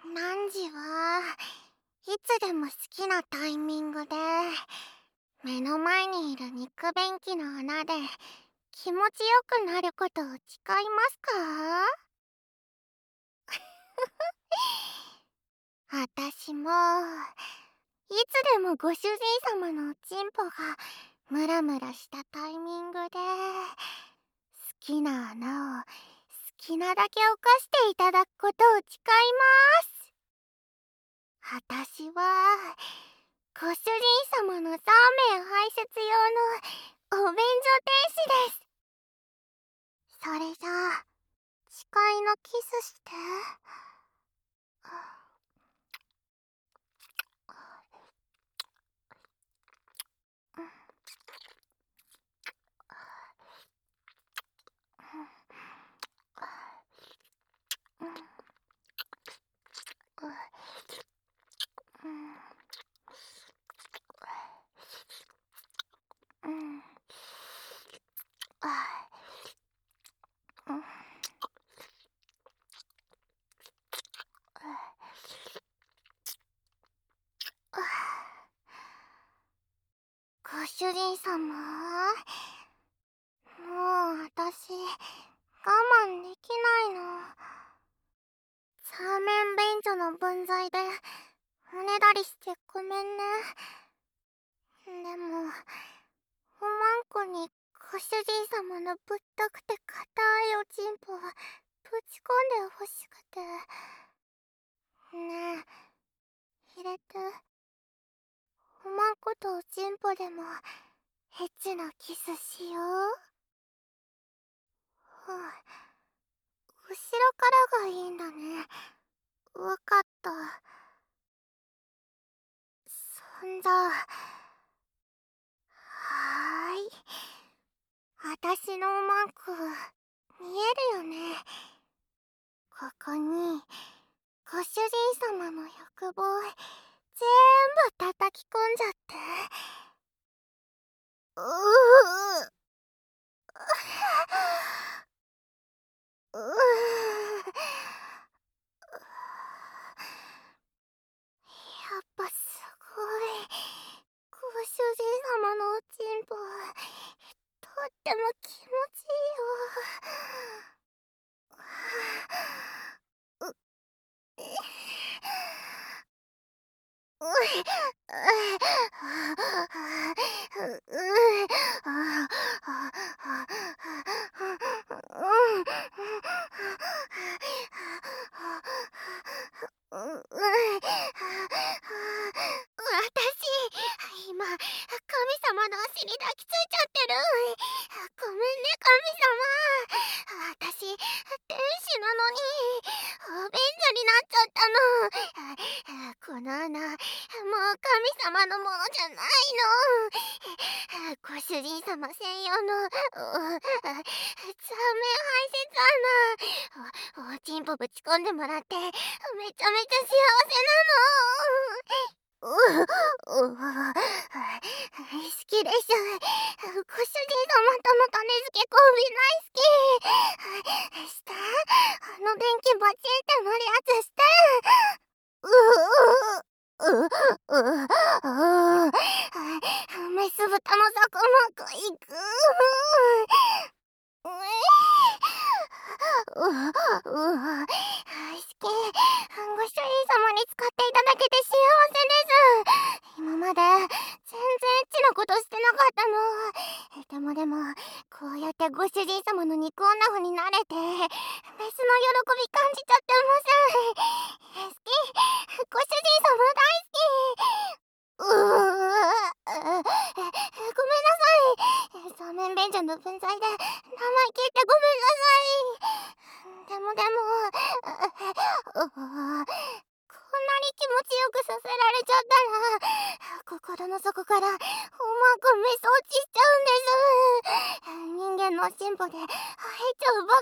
汝はいつでも好きなタイミングで目の前にいる肉便器の穴で気持ちよくなることを誓いますか？私もいつでもご主人様のおちんぽがムラムラしたタイミングで好きな穴を好きなだけ犯していただくことを誓います。私はご主人様のザーメン排泄用のお便所天使です。それじゃあ誓いのキスして。ご主人様、もう私我慢できないの。サーメン便所の分際でおねだりしてごめんね。でもおまんこにご主人様のぶったくて硬いおちんぽをぶち込んでほしくて。ねえ、入れて。おまんことおちんぽでもエッチなキスしよう。後ろからがいいんだね。わかった。そんじゃはーい。私のおまんこ見えるよね。ここにご主人様の欲望全部叩き込んじゃって。うううやっぱすごい。ご主人様のおちんぽとっても気持ちいいよ。今、神様の足に抱きついちゃってる。ごめんね、神様。私、天使なのに、お便所になっちゃったの。この穴、もう神様のものじゃないの。ご主人様専用の、ザーメン排泄穴。おちんぽぶち込んでもらって、めちゃめちゃ幸せなの。好きです。ご主人様との種付け交尾大好き。して、電気バチンって乗るやつして。メス豚のザコマンコいく。好き。ご主人様に使っていただけて幸せです。今まで全然エッチなことしてなかったの。でも、こうやってご主人様の肉女婦になれて、メスの喜び感じちゃってます。好き。ご主人様大好き。ごめんなさい。そうめん便所の分際で生意気ってごめんなさい。こんなに気持ちよくさせられちゃったら、心の底からおまんこメス落ちしちゃうんです。人間のおしんぽで入っちゃうバ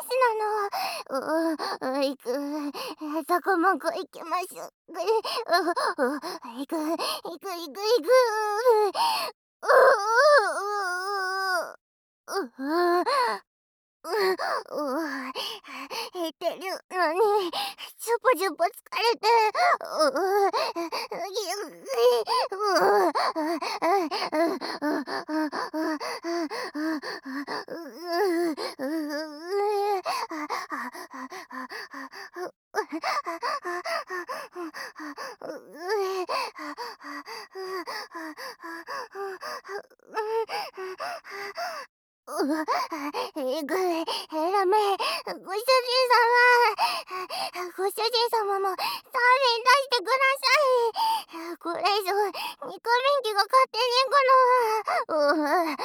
カ天使なの。いく、そこもんこ行きます。いく。減ってる。 のにジュポジュポ疲れてラメご主人様、ご主人様もサーフィン出してください。これ以上肉便器が勝手に行くのはお願いです。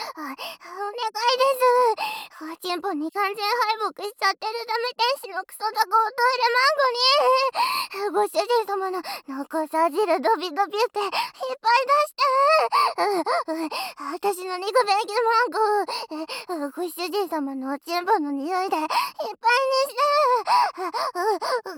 おちんぽに完全敗北しちゃってるダメ天使のクソダコおトイレマンゴにご主人様の残さ汁ドビドビっていっぱい出して私の肉便器マンゴご主人様のおちんぽの匂いでいっぱいにして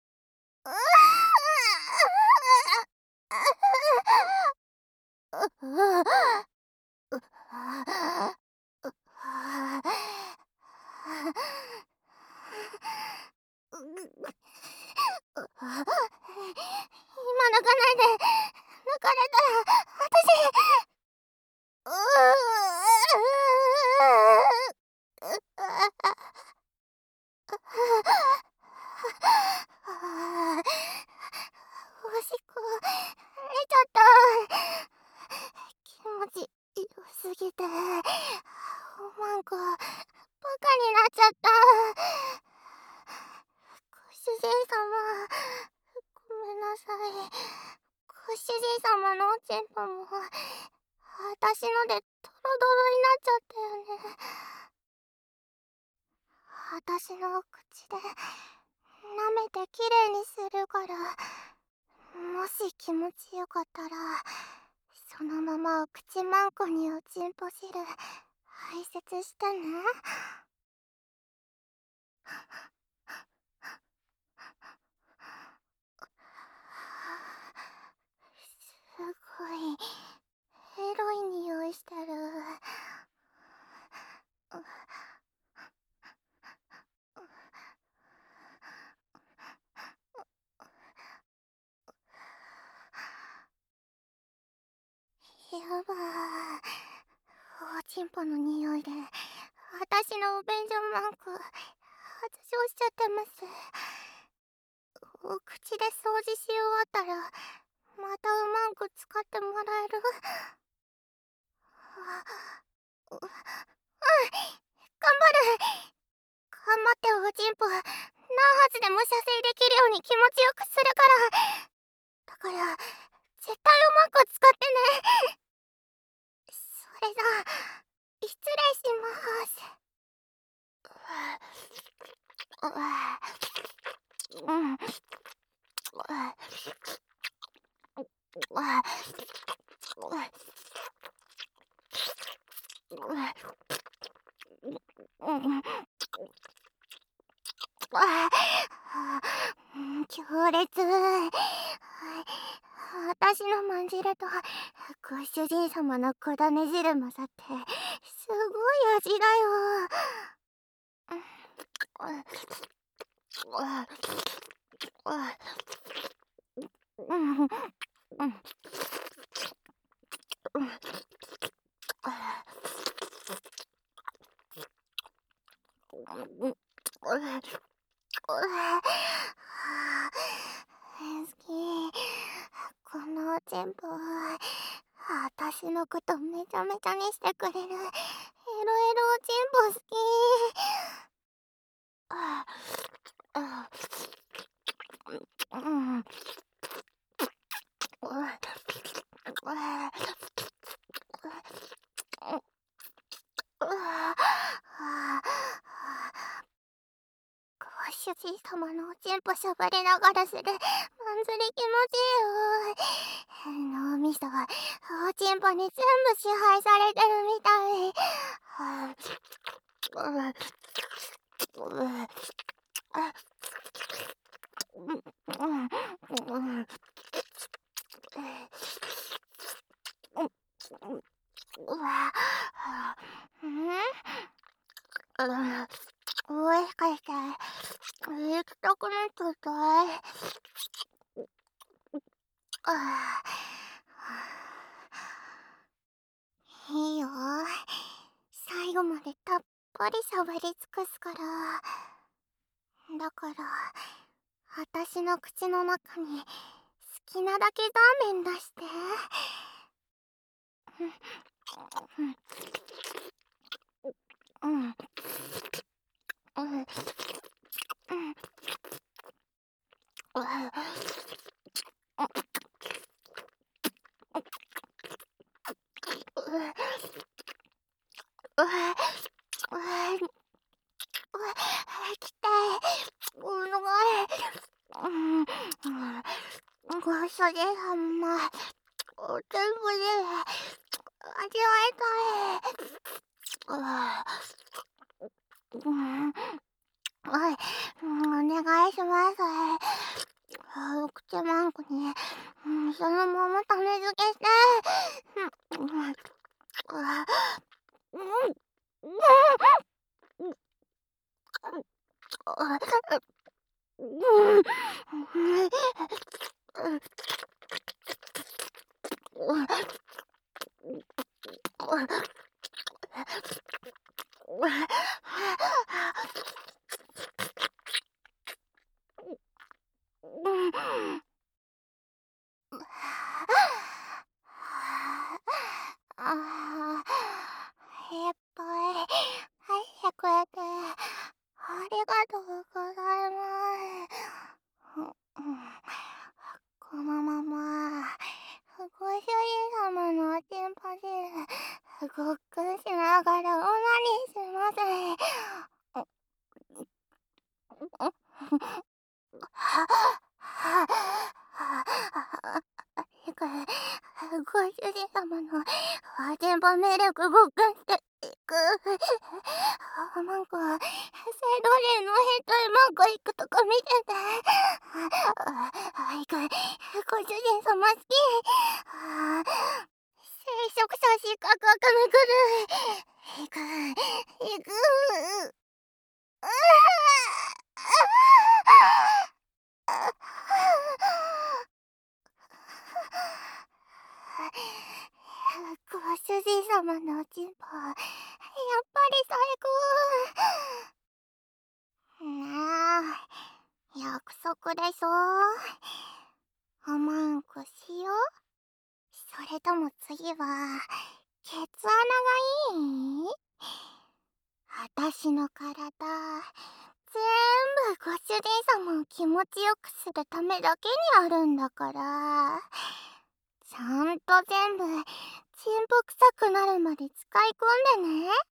今泣かないで。泣かれたら私おしっこ出ちゃった。気持ち良すぎておまんこバカになっちゃった。ご主人様ごめんなさい。ご主人様のおちんぽも私のでドロドロになっちゃったよね。私のお口で舐めてきれいにするから、もし気持ちよかったらそのままお口まんこにおちんぽ汁排泄してね。すごいエロい匂いしてる。やばー、おちんぽの匂いで私のお便所マンコ発症しちゃってます。お口で掃除し終わったらまたうまんこ使ってもらえる？うん、頑張る。頑張っておちんぽ何発でも射精できるように気持ちよくするから。だから絶対うまんこ使ってね。それじゃあ失礼します。強烈。私のまんじるとご主人様のこだね汁混ざってすごい味だよ。好き。このおちんぽ私のことめちゃめちゃにしてくれるエロエロおちんぽ好き。ご主人様のおちんぽしゃばりながらするまんずり気持ちいいよ。脳みそはおちんぽに全部支配されてるみたい。 もしかして行きたくなっちゃった？あいいよ。最後までたっぷり喋り尽くすから。だから私の口の中に好きなだけラーメン出して。うんうんうんうん来て、お願い。ご主人様、全部で味わいたい。はい、お願いします。口マンコに、そのまま種付けして。あいっぱい入ってくれてありがとうございます。このままご主人様のおちんぽ汁ごっくんしながらオナニーします。ご主人様のおちんぽミルクごっくんしていく。マンコ、セドリーのヘッドへマンコ行くとこ見てて。行く。ご主人様好き。聖職者資格をかめくる。行く。行く。ご主人様のおちんぽ、やっぱり最高。ねえ、約束でしょ。おまんこしよう。それとも次はケツ穴がいい？私の体全部ご主人様を気持ちよくするためだけにあるんだから、ちゃんと全部チンポ臭くなるまで使い込んでね。